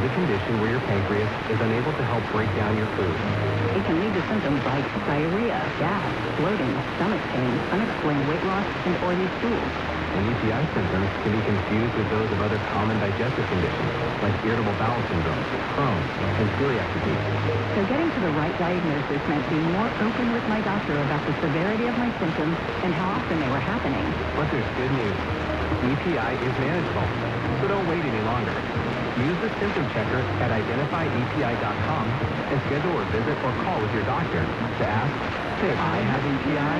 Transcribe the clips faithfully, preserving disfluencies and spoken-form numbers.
a condition where your pancreas is unable to help break down your food. It can lead to symptoms like diarrhea, gas, bloating, stomach pain, unexplained weight loss, and oily stools. And U T I symptoms can be confused with those of other common digestive conditions, like irritable bowel syndrome, Crohn's, and celiac disease. So getting to the right diagnosis meant being more open with my doctor about the severity of my symptoms and how often they were happening. But there's good news. U T I is manageable, so don't wait any longer. Use the symptom checker at identify E T I dot com and schedule a visit or call with your doctor to ask, "Say, I have U T I?"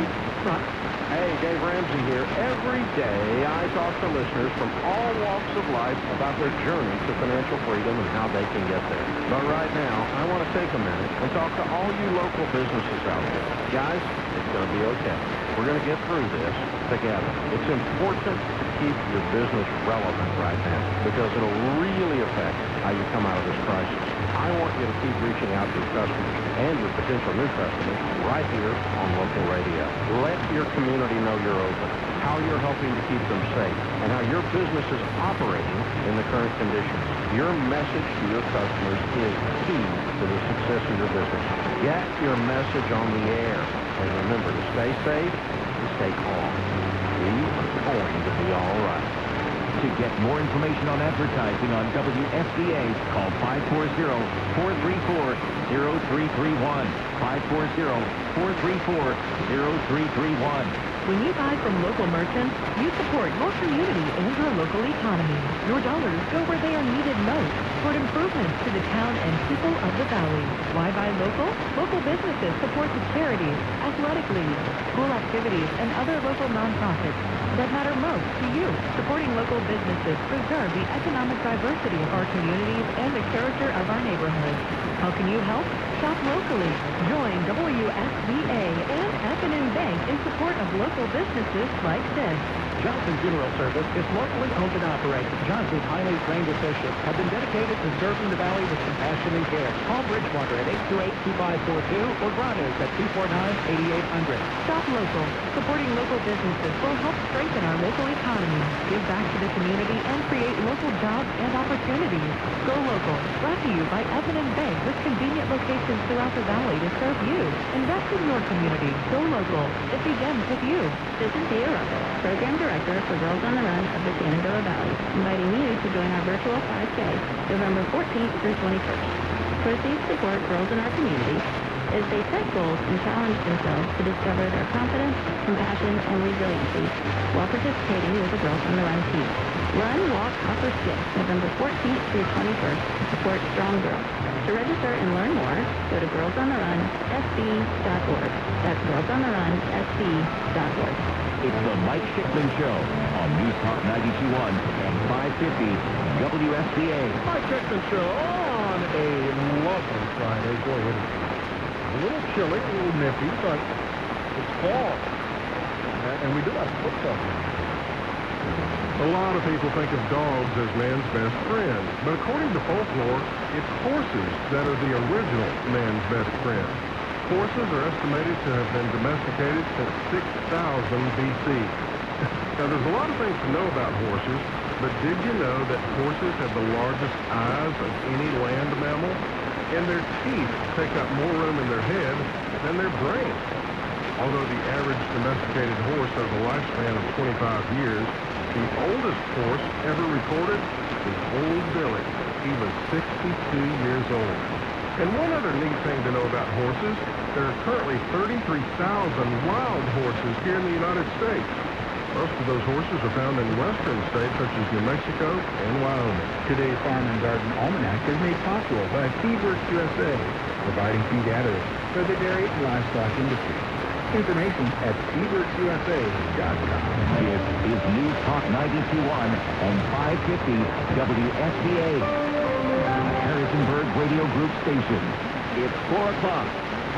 Hey, Dave Ramsey here. Every day I talk to listeners from all walks of life about their journey to financial freedom and how they can get there. But right now, I want to take a minute and talk to all you local businesses out there. Guys, it's going to be okay. We're going to get through this together. It's important to keep your business relevant right now because it'll really affect how you come out of this crisis. I want you to keep reaching out to your customers and your potential new customers right here on local radio. Let your community know you're open, how you're helping to keep them safe, and how your business is operating in the current conditions. Your message to your customers is key to the success of your business. Get your message on the air. And remember to stay safe and stay calm. We are going to be all right. To get more information on advertising on W S B A, call five four zero, four three four, zero three three one. five four zero, four three four, zero three three one. When you buy from local merchants, you support your community and your local economy. Your dollars go where they are needed most, toward improvements to the town and people of the Valley. Why buy local? Local businesses support the charities, athletic leagues, school activities, and other local nonprofits that matter most to you. Supporting local businesses preserve the economic diversity of our communities and the character of our neighborhoods. How can you help? Shop locally. Join W S B A and F and N Bank in support of local businesses like this. Johnson Funeral Service is locally owned and operated. Johnson's highly trained associates have been dedicated to serving the Valley with compassion and care. Call Bridgewater at eight two eight, two five four two or Grana's at two four nine, eight eight hundred. Shop local. Supporting local businesses will help strengthen our local economy, give back to the community, and create local jobs and opportunities. Go local. Brought to you by F and N Bank with convenient locations throughout the Valley to serve you. Invest in your community. Go local. It begins with you. This is Dia Russell, Program Director for Girls on the Run of the Shenandoah Valley, inviting you to join our virtual five K, November fourteenth through twenty-first. Proceeds support girls in our community as they set goals and challenge themselves to discover their confidence, compassion, and resiliency while participating with the Girls on the Run team. Run, walk, hop, or skip, November fourteenth through twenty-first to support strong girls. To register and learn more, go to girls on the run S B dot org. That's girls on the run S B dot org. It's the Mike Schickman Show on News Talk ninety-two point one and five fifty W S B A. Mike Schickman Show on a lovely Friday. Boy, it is a little chilly, a little nippy, but it's fall. And we do have football. A lot of people think of dogs as man's best friend, but according to folklore, it's horses that are the original man's best friend. Horses are estimated to have been domesticated since six thousand B C. Now, there's a lot of things to know about horses, but did you know that horses have the largest eyes of any land mammal? And their teeth take up more room in their head than their brain. Although the average domesticated horse has a lifespan of twenty-five years, the oldest horse ever recorded is Old Billy. He was sixty-two years old. And one other neat thing to know about horses, there are currently thirty-three thousand wild horses here in the United States. Most of those horses are found in western states such as New Mexico and Wyoming. Today's Farm and Garden Almanac is made possible by Seaworks U S A, providing feed additives for the dairy and livestock industry. Information at seaworks U S A dot com. This is News Talk ninety-two point one and five fifty W S B A. Harrisonburg Radio Group Station. It's four o'clock.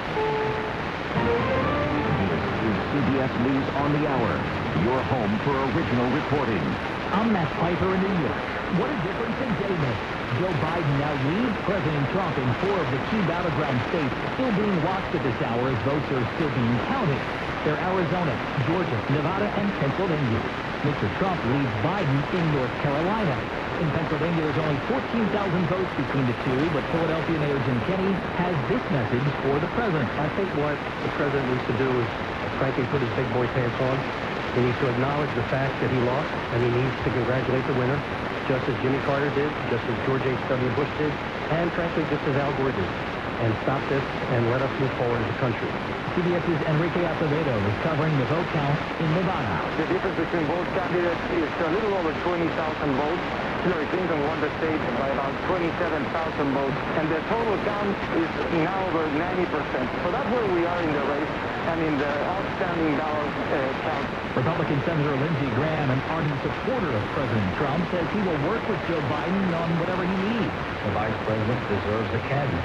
This is C B S News on the Hour, your home for original reporting. I'm Matt Piper in New York. What a difference a day makes. Joe Biden now leads President Trump in four of the key battleground states, still being watched at this hour as votes are still being counted. They're Arizona, Georgia, Nevada, and Pennsylvania. Mister Trump leads Biden in North Carolina. In Pennsylvania, there's only fourteen thousand votes between the two, but Philadelphia Mayor Jim Kenney has this message for the president. I think what the president needs to do is, frankly, put his big boy pants on. He needs to acknowledge the fact that he lost, and he needs to congratulate the winner, just as Jimmy Carter did, just as George H W. Bush did, and frankly, just as Al Gore did. And stop this and let us move forward as a country. CBS's Enrique Acevedo is covering the vote count in Nevada. The difference between both candidates is a little over twenty thousand votes. Hillary Clinton won the state by about twenty-seven thousand votes, and the total count is now over ninety percent. So that's where we are in the race and in the outstanding ballot uh, count. Republican Senator Lindsey Graham, an ardent supporter of President Trump, says he will work with Joe Biden on whatever he needs. The vice president deserves a cabinet.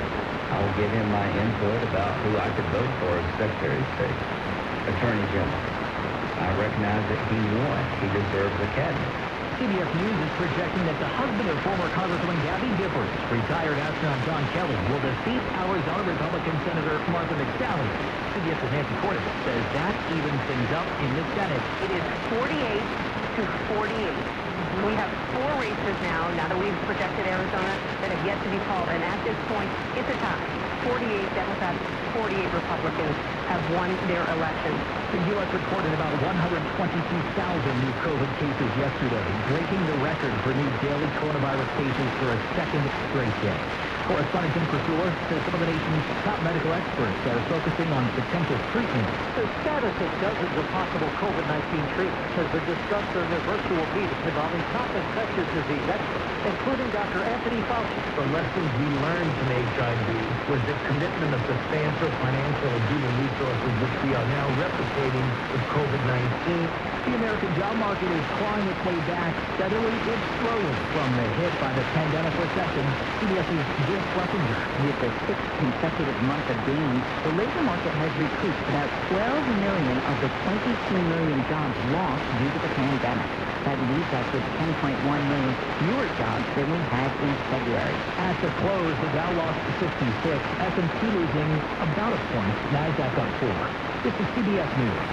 I will give him my input about who I could vote for as Secretary of State, Attorney General. I recognize that he won. He deserves a cabinet. C B S News is projecting that the husband of former Congresswoman Gabby Giffords, retired astronaut John Kelly, will defeat Arizona Republican Senator Martha McSally. CBS's Nancy Cordes says that evens things up in the Senate. It is forty-eight to forty-eight. We have four races now, now that we've projected Arizona, that have yet to be called. And at this point, it's a tie. forty-eight Democrats, forty-eight Republicans have won their elections. The U S reported about one hundred twenty-two thousand new COVID cases yesterday, breaking the record for new daily coronavirus cases for a second straight day. Correspondent Tim Crisula says some of the nation's top medical experts are focusing on potential treatment. The status of dozens of possible COVID nineteen treatments has been discussed during a virtual meeting involving top infectious disease experts, including Doctor Anthony Fauci. The lessons we learned from H I V was the commitment of substantial financial and human resources, which we are now replicating with COVID nineteen. The American job market is clawing its way back steadily but slowly from the hit by the pandemic recession. CBS's Jim Schlesinger. With the sixth consecutive month of gains, the labor market has recouped about twelve million of the twenty-two million jobs lost due to the pandemic. That leaves us with ten point one million fewer jobs than we had in February. At the close, the Dow lost sixty-six, S and P losing about a point, NASDAQ up four. This is C B S News.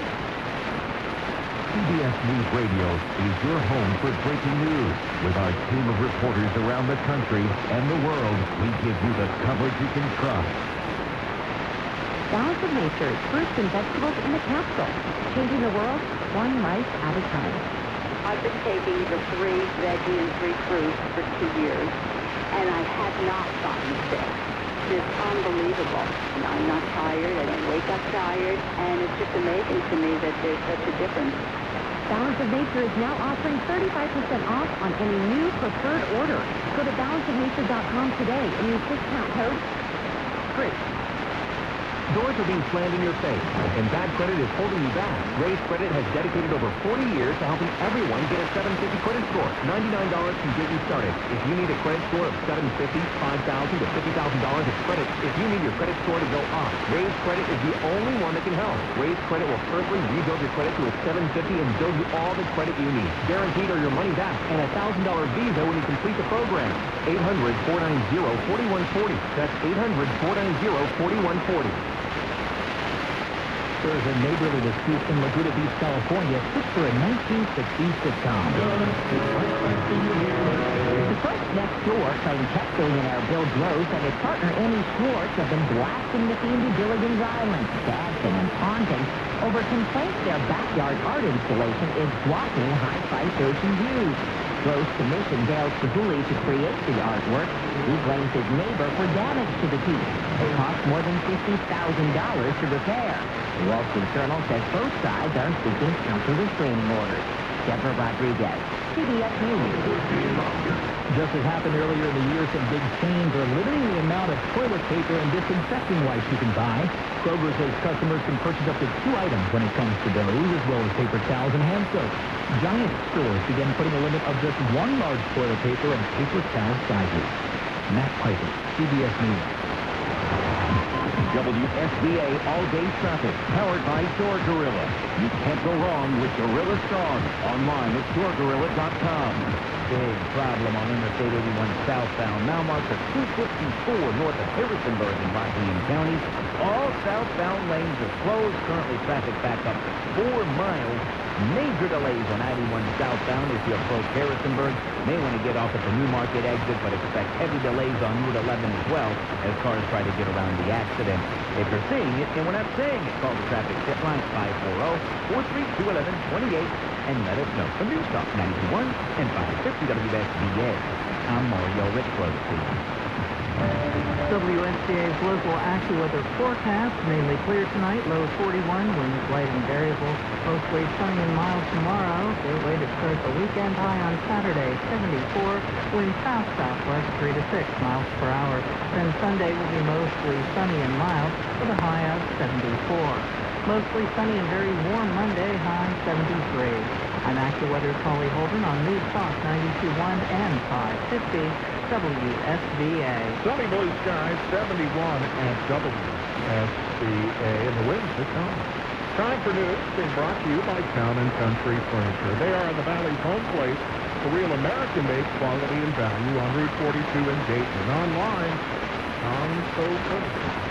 C B S News Radio is your home for breaking news. With our team of reporters around the country and the world, we give you the coverage you can trust. Balance of Nature, fruits and vegetables in a capsule, changing the world one life at a time. I've been taking the three veggie and three fruits for two years, and I have not gotten sick. It's unbelievable. And I'm not tired. I don't wake up tired, and it's just amazing to me that there's such a difference. Balance of Nature is now offering thirty-five percent off on any new preferred order. Go to balance of nature dot com today and use discount code FREE. Doors are being slammed in your face, and bad credit is holding you back. Raise Credit has dedicated over forty years to helping everyone get a seven fifty credit score. ninety-nine dollars can get you started. If you need a credit score of seven fifty, five thousand to fifty thousand dollars of credit, if you need your credit score to go up, Raise Credit is the only one that can help. Raise Credit will personally rebuild your credit to a seven fifty and build you all the credit you need. Guaranteed or your money back, and a one thousand dollars visa when you complete the program. eight hundred, four nine zero, four one four zero. That's eight hundred, four nine zero, four one four zero. There's a neighborly dispute in Laguna Beach, California, fit for a nineteen sixties sitcom. The folks next door claim tech billionaire Bill Gross and his partner Amy Schwartz have been blasting the theme to Gilligan's Island, dancing and taunting over complaints their backyard art installation is blocking high-priced ocean views. Gross commissioned Dale Chihuly to create the artwork. He blames his neighbor for damage to the piece. It cost more than fifty thousand dollars to repair. The Wall Street Journal says both sides are seeking counter-restraining orders. Deborah Rodriguez, C B S News. Just as happened earlier in the year, some big chains are limiting the amount of toilet paper and disinfecting wipes you can buy. Kroger says customers can purchase up to two items when it comes to those, as well as paper towels and hand soap. Giant stores began putting a limit of just one large toilet paper and paper towel sizes. Matt Piper, C B S News. W S B A All-Day Traffic, powered by Door Gorilla. You can't go wrong with Gorilla Strong. Online at door gorilla dot com. Big problem on Interstate eighty-one southbound. Now marked at two fifty-four north of Harrisonburg in Rockingham County. All southbound lanes are closed. Currently, traffic back up to four miles. Major delays on eighty-one southbound as you approach Harrisonburg. May want to get off at the New Market exit, but expect heavy delays on Route eleven as well as cars try to get around the accident. If you're seeing it and we're not saying it, call the traffic tip line five four zero, four three two, one one two eight and let us know. For News Talk ninety-two point one and five fifty W S B A, I'm Mario Richford. W S B A's local AccuWeather forecast, mainly clear tonight, low forty-one, winds light and variable, mostly sunny and mild tomorrow. Good way to start the weekend. High on Saturday, seventy-four, wind south-southwest three to six miles per hour. Then Sunday will be mostly sunny and mild with a high of seventy-four. Mostly sunny and very warm Monday, high seventy-three. I'm AccuWeather's Holly Holden on News Talk ninety-two point one and five fifty W S B A. Sunny blue skies, seventy-one at W S B A, and the winds are calm. Time for news being brought to you by Town and Country Furniture. They are in the Valley's home place for real American-made quality and value on Route forty-two in Dayton. Online, on so good.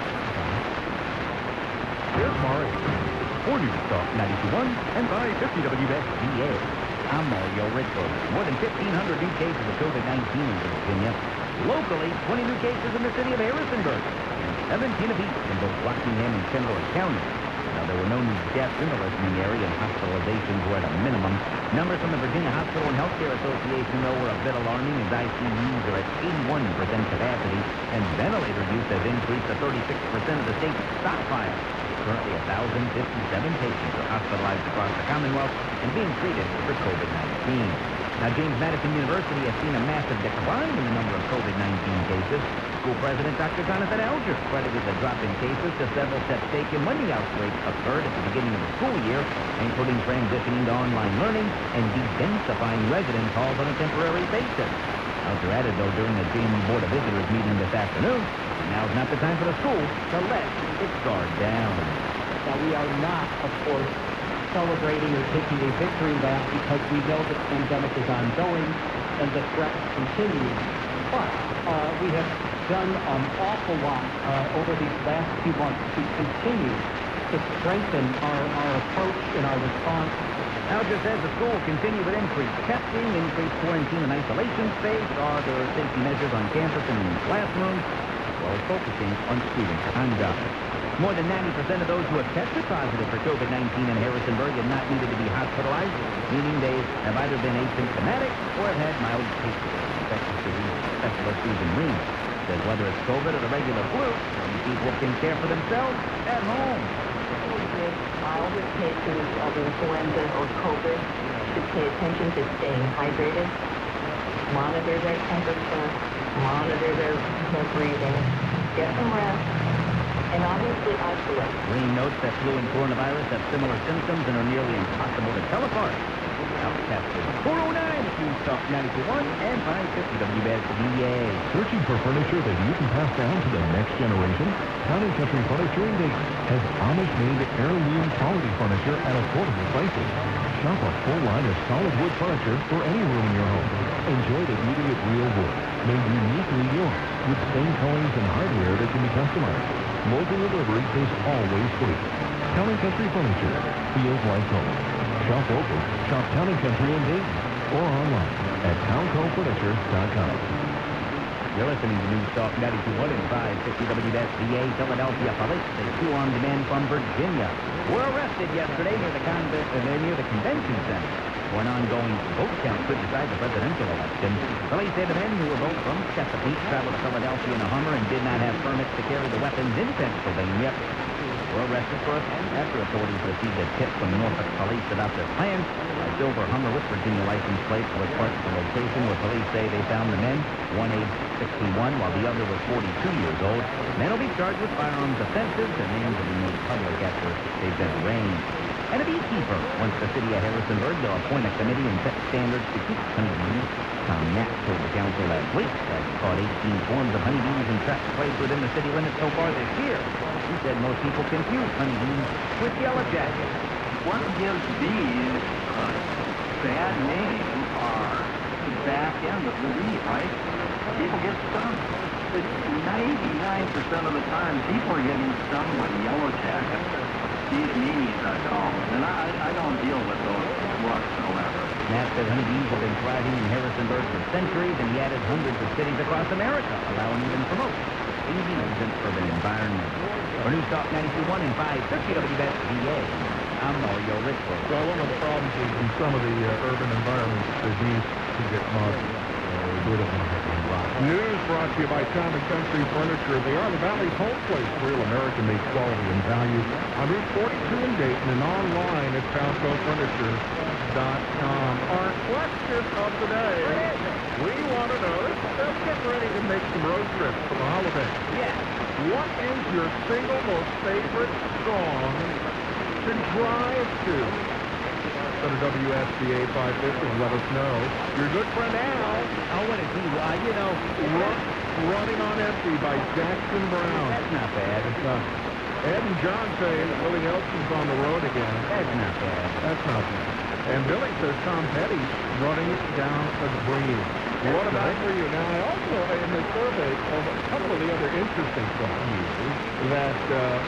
Here's Mario. For News Talk ninety-two point one and five fifty W S B A. I'm Mario Richford. More than fifteen hundred new cases of COVID nineteen in Virginia. Locally, twenty new cases in the city of Harrisonburg. And seventeen apiece in both Rockingham and Kendall County. Now, there were no new deaths in the listening area, and hospitalizations were at a minimum. Numbers from the Virginia Hospital and Healthcare Association, though, were a bit alarming, as I C Us are at eighty-one percent capacity, and ventilator use has increased to thirty-six percent of the state's stockpile. Currently, one thousand fifty-seven patients are hospitalized across the Commonwealth and being treated for COVID nineteen. Now, James Madison University has seen a massive decline in the number of COVID nineteen cases. School President Doctor Jonathan Alger credited the drop in cases to several steps taken when the outbreak occurred at the beginning of the school year, including transitioning to online learning and de-densifying residence halls on a temporary basis. Alger added, though, during the J M U Board of Visitors meeting this afternoon, now's not the time for the school to let its guard down. Now, we are not, of course, celebrating or taking a victory lap because we know the pandemic is ongoing and the threat continues. But uh, we have done an awful lot uh, over these last few months to continue to strengthen our, our approach and our response. Alger says the school will continue with increased testing, increased quarantine and isolation space, other safety measures on campus and in classrooms, as well as focusing on student conduct. More than ninety percent of those who have tested positive for COVID nineteen in Harrisonburg have not needed to be hospitalized, meaning they have either been asymptomatic or have had mild cases. Infectious disease specialist Susan Reed says whether it's COVID or the regular flu, these people can care for themselves at home. People with milder cases of influenza or COVID should pay attention to staying hydrated, monitor their temperature, monitor their, their breathing, get some rest, and obviously isolate. Green notes that flu and coronavirus have similar symptoms and are nearly impossible to tell apart. Outcasted four oh nine at News Talk ninety-two point one and five fifty W S B A. Searching for furniture that you can pass down to the next generation? Town and Country Furniture in Dayton has Amish-made heirloom quality furniture at affordable prices. Shop a full line of solid wood furniture for any room in your home. Enjoy the beauty of real wood, made uniquely yours, with stain colorings and hardware that can be customized. Local delivery is always free. Town and Country Furniture feels like home. Shop local, shop Town and Country in Dayton, or online at town co furniture dot com. You're listening to News Talk ninety-two point one and five fifty W S B A. Philadelphia police say two on demand from Virginia were arrested yesterday near the, con- uh, near the convention center for an ongoing vote count to decide the presidential election. Police say the men who were both from Chesapeake traveled to Philadelphia in a Hummer and did not have permits to carry the weapons in Pennsylvania. Were arrested for it after authorities received a tip from Norfolk police about their plans. A silver Hummer with Virginia license plates was parked at the location where police say they found the men, one aged sixty-one while the other was forty-two years old. Men will be charged with firearms offenses. Their names will be made public after they've been arraigned. and a beekeeper. Once the city of Harrisonburg, they'll appoint a committee and set standards to keep honeybees. Tom Knapp told the council last week that he caught eighteen swarms of honeybees in trapped place within the city limits so far this year. He said most people confuse honeybees with yellow jackets. What gives bees a bad name are the back end of the bee, right? People get stung. ninety-nine percent of the time, people are getting stung with yellow jackets. These meanies, I call them. And I, I don't deal with those whatsoever. Knapp said honeybees have been thriving in Harrisonburg for centuries, and he added hundreds of cities across America allow and even promote bees in urban environments. For News Talk ninety-two point one and five fifty W S V A, I'm Mario Richford. Well, one of the problems is in some of the uh, urban environments, the bees can get muddy. We don't want to have any rock. News brought to you by Town and Country Furniture. They are the Valley's home place for real American-made quality and value. On Route forty-two in Dayton and online at Falco Furniture dot com. Our question of the day, we want to know, let's get ready to make some road trips for the holiday. Yeah. What is your single most favorite song to drive to? Go to W S B A five fifty and let us know. Your good friend Al. Oh, what is he? Uh, you know, Run, Running on Empty by Jackson Brown. That's not bad. It's not. Ed and John say Willie Nelson's on the road again. That's not bad. That's not bad. And Billy says Tom Petty, Running Down a Dream. What about for you? Now, I also, in the survey, of a couple of the other interesting songs that uh,